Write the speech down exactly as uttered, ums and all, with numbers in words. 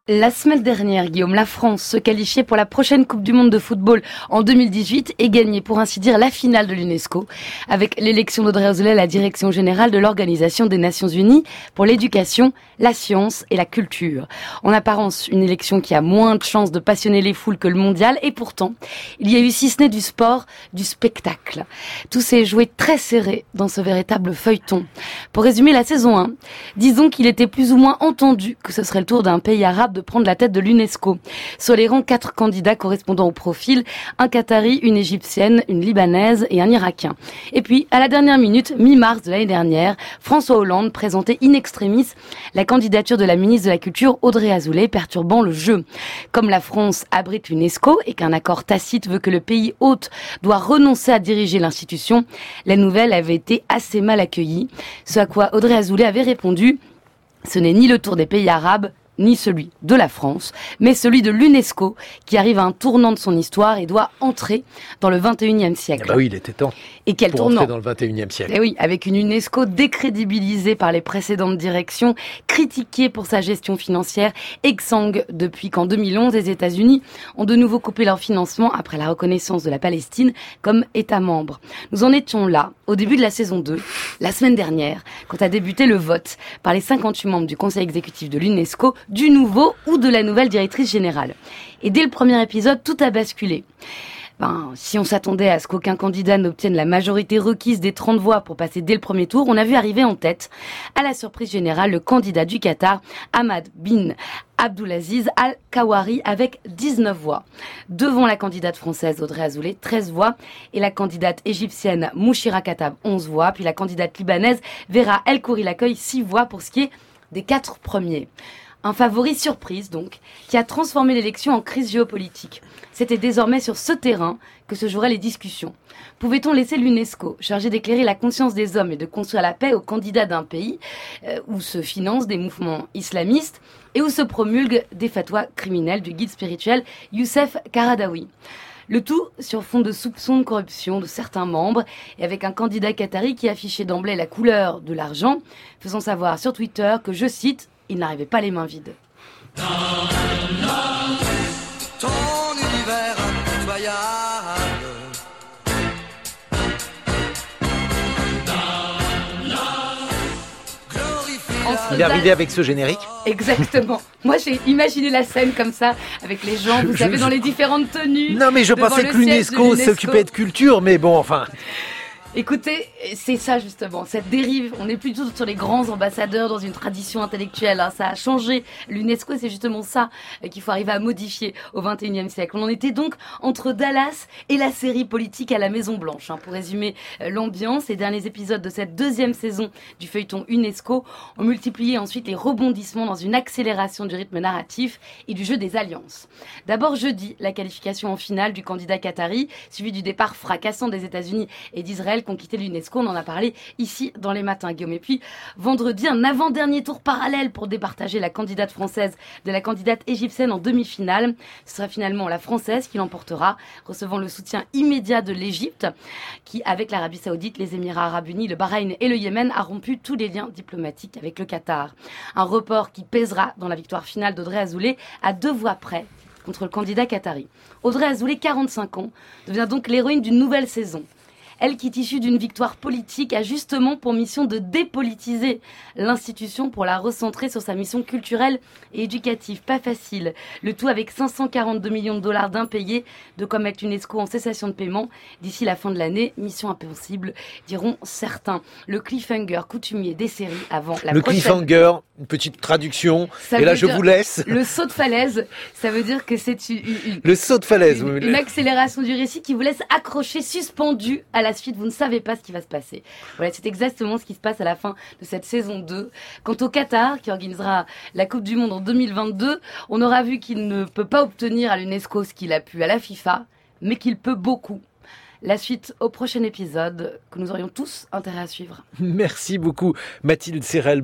La semaine dernière, Guillaume, la France se qualifiait pour la prochaine Coupe du Monde de football en deux mille dix-huit et gagnait pour ainsi dire la finale de l'UNESCO avec l'élection d'Audrey Azoulay à la direction générale de l'Organisation des Nations Unies pour l'éducation, la science et la culture. En apparence, une élection qui a moins de chances de passionner les foules que le mondial et pourtant, il y a eu si ce n'est du sport, du spectacle. Tout s'est joué très serré dans ce véritable feuilleton. Pour résumer la saison un, disons qu'il était plus ou moins entendu que ce serait le tour d'un pays arabe de prendre la tête de l'UNESCO. Sur les rangs, quatre candidats correspondant au profil, un Qatari, une Égyptienne, une Libanaise et un Irakien. Et puis, à la dernière minute, mi-mars de l'année dernière, François Hollande présentait in extremis la candidature de la ministre de la Culture Audrey Azoulay, perturbant le jeu. Comme la France abrite l'UNESCO et qu'un accord tacite veut que le pays hôte doit renoncer à diriger l'institution, la nouvelle avait été assez mal accueillie. Ce à quoi Audrey Azoulay avait répondu « Ce n'est ni le tour des pays arabes, ni celui de la France, mais celui de l'UNESCO, qui arrive à un tournant de son histoire et doit entrer dans le vingt et unième siècle. » Ah bah oui, il était temps. Et quel pour tournant entrer dans le vingt et unième siècle. Et oui, avec une UNESCO décrédibilisée par les précédentes directions, critiquée pour sa gestion financière, exsangue depuis qu'en deux mille onze, les États-Unis ont de nouveau coupé leur financement après la reconnaissance de la Palestine comme État membre. Nous en étions là, au début de la saison deux, la semaine dernière, quand a débuté le vote par les cinquante-huit membres du Conseil exécutif de l'UNESCO du nouveau ou de la nouvelle directrice générale. Et dès le premier épisode, tout a basculé. Ben, si on s'attendait à ce qu'aucun candidat n'obtienne la majorité requise des trente voix pour passer dès le premier tour, on a vu arriver en tête, à la surprise générale, le candidat du Qatar, Hamad bin Abdulaziz Al-Kawari, avec dix-neuf voix. Devant la candidate française Audrey Azoulay, treize voix, et la candidate égyptienne Mouchira Katab, onze voix, puis la candidate libanaise Vera El Khoury l'accueil, six voix pour ce qui est des quatre premiers. Un favori surprise, donc, qui a transformé l'élection en crise géopolitique. C'était désormais sur ce terrain que se joueraient les discussions. Pouvait-on laisser l'UNESCO, chargée d'éclairer la conscience des hommes et de construire la paix aux candidats d'un pays euh, où se financent des mouvements islamistes et où se promulguent des fatwas criminels du guide spirituel Youssef Qaradawi? Le tout sur fond de soupçons de corruption de certains membres et avec un candidat qatari qui affichait d'emblée la couleur de l'argent, faisant savoir sur Twitter que, je cite, il n'arrivait pas les mains vides. Dans ton univers impitoyable, Il est arrivé avec ce générique. Exactement. Moi, j'ai imaginé la scène comme ça, avec les gens, vous Je- savez, je- dans les différentes tenues. Non mais je devant pensais le que siège de l'UNESCO l'UNESCO. s'occupait de culture, mais bon, enfin... Écoutez, c'est ça justement, cette dérive. On est plutôt sur les grands ambassadeurs dans une tradition intellectuelle. Hein. Ça a changé. L'UNESCO, c'est justement ça euh, qu'il faut arriver à modifier au vingt et unième siècle. On en était donc entre Dallas et la série politique à la Maison Blanche. Hein. Pour résumer euh, l'ambiance, les derniers épisodes de cette deuxième saison du feuilleton UNESCO ont multiplié ensuite les rebondissements dans une accélération du rythme narratif et du jeu des alliances. D'abord jeudi, la qualification en finale du candidat qatari, suivi du départ fracassant des États-Unis et d'Israël qui ont quitté l'UNESCO. On en a parlé ici dans les matins, Guillaume. Et puis, vendredi, un avant-dernier tour parallèle pour départager la candidate française de la candidate égyptienne en demi-finale. Ce sera finalement la française qui l'emportera, recevant le soutien immédiat de l'Égypte, qui, avec l'Arabie Saoudite, les Émirats Arabes Unis, le Bahreïn et le Yémen, a rompu tous les liens diplomatiques avec le Qatar. Un report qui pèsera dans la victoire finale d'Audrey Azoulay à deux voix près contre le candidat qatari. Audrey Azoulay, quarante-cinq ans, devient donc l'héroïne d'une nouvelle saison. Elle qui est issue d'une victoire politique a justement pour mission de dépolitiser l'institution pour la recentrer sur sa mission culturelle et éducative. Pas facile. Le tout avec cinq cent quarante-deux millions de dollars d'impayés, de quoi mettre l'UNESCO en cessation de paiement d'ici la fin de l'année. Mission impossible, diront certains. Le cliffhanger coutumier des séries avant la Le prochaine... cliffhanger, une petite traduction, Ça et là veut je dire- vous laisse. Le saut de falaise, ça veut dire que c'est une... une- Le saut de falaise. Une, oui. une accélération du récit qui vous laisse accroché, suspendu à la suite. Vous ne savez pas ce qui va se passer. Voilà, c'est exactement ce qui se passe à la fin de cette saison deux. Quant au Qatar, qui organisera la Coupe du Monde en deux mille vingt-deux, on aura vu qu'il ne peut pas obtenir à l'UNESCO ce qu'il a pu à la FIFA, mais qu'il peut beaucoup. La suite au prochain épisode que nous aurions tous intérêt à suivre. Merci beaucoup Mathilde Serrel.